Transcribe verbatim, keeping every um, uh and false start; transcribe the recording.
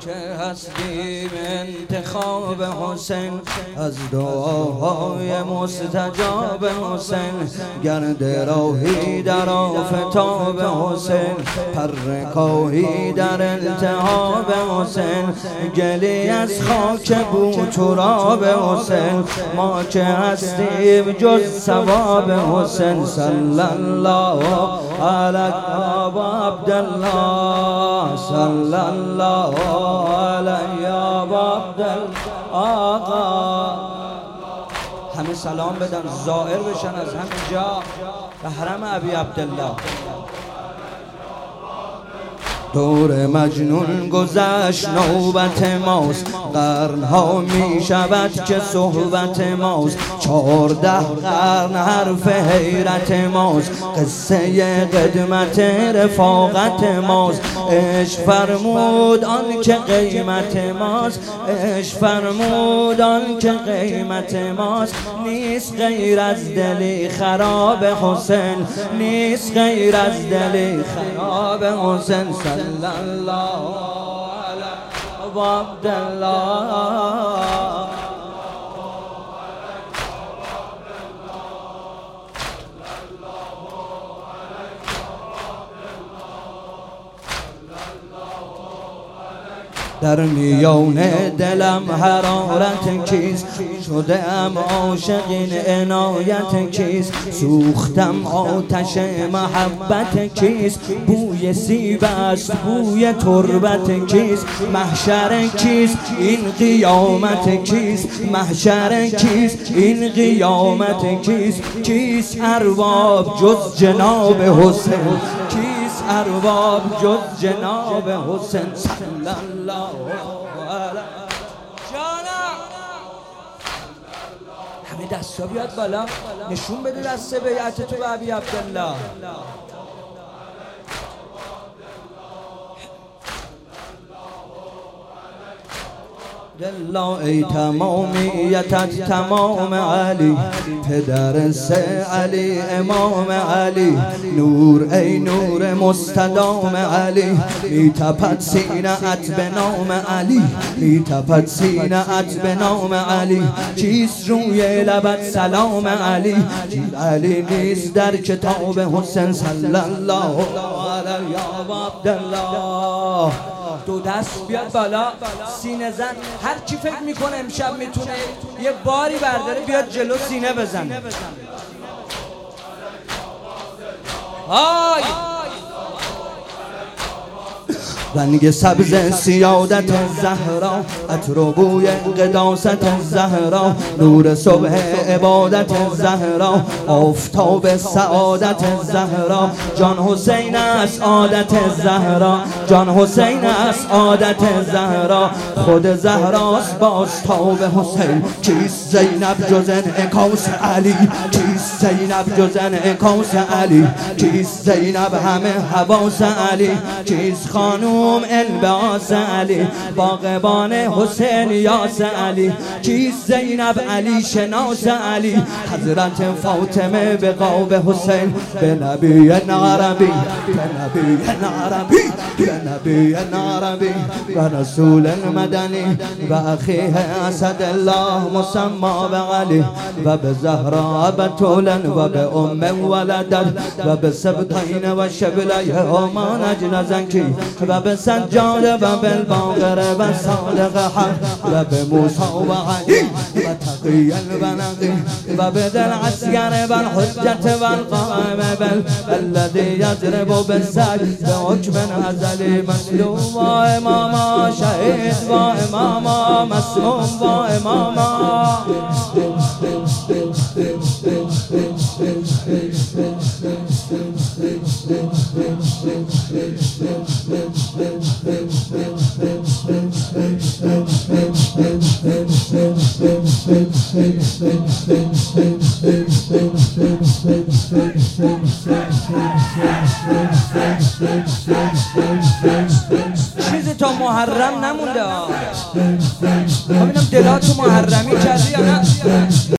که هستیم انتخاب حسین، از دعاهای مستجاب حسین، گرد راهی در آفتاب حسین، پرکاهی در التهاب حسین، گلی از خاک بو تراب حسین، ما که هستیم جز ثواب حسین. صلی الله علی ابا عبدالله، صلی الله علی ابا عبدالله. آقا همه سلام بدن، زائر بشن از همینجا به حرم ابی عبدالله. دور مجنون گذشت نوبت ماست، قرنها می شود که صحبت ماست، چهارده قرن حرف حیرت ماست، قصه قدمت رفاقت ماست. عشق فرمود آن که قیمت ماست، عشق فرمود آن که قیمت ماست. نیست غیر از دلی خراب حسین، نیست غیر از دلی خراب حسین. صلی الله علی ابا عبدالله. در میان دلم حرارت کیست، شده ام عاشق این عنایت کیست، سوختم آتش محبت کیست، بوی سیب است بوی تربت کیست، محشر کیست این قیامت کیست، محشر کیست این قیامت کیست، کیست ارباب جز جناب حسین، کیست ارباب جز جناب حسین. صلی الله علی جانا. همه دستا بیاد بالا، نشون بده دست بیعت تو به ابی عبدالله. دلا ای تمامیتت تمام علی، پدر سه علی امام علی، نور ای نور مستدام علی، می تپد سینه‌ات به نام علی، می تپد سینه‌ات به نام علی. چیست روی لبت سلام علی، علی نیست در کتاب حسین. صلی الله علی عبدالله. دو دست بیاد بالا، سینه زن. هر کی فکر میکنه امشب میتونه یه باری برداره بیاد جلو سینه بزنه. آی رنگ سبز سیادت زهرا، عطر و بوی قداست زهرا، نور صبح عبادت زهرا، آفتاب سعادت زهرا. جان حسین است عادت زهرا، جان حسین است عادت زهرا، خود زهراست بازتاب حسین. کیست زینب جز انعکاس علی، کیست زینب جز انعکاس علی، کیست زینب همه حواس علی، کیست خانوم الباس علی، باغبان حسین یاس علی، کیست زینب علی شناس علی، حضرت فاطمه به قاب حسین، به نبی عربی، به نبی عربی، به نبی عربی و رسول مدنی و اخیه اسد الله مسما به علی و به زهرا بتولا و به ام ولدت و به سبطین و شبلی امان اجنزنکی و به سجاد و بالباقر و صادق حق و به موسی و علی و تقی و نقی و به دل عسکر و الحجت و القائم الذی یضرب بالسگ به حکم ازلی، مسلوم و اماما، شهید و اماما، مسلوم و اماما. چیزی تا محرم نمونده. ببینم دلاتو محرمی کردی یا نه؟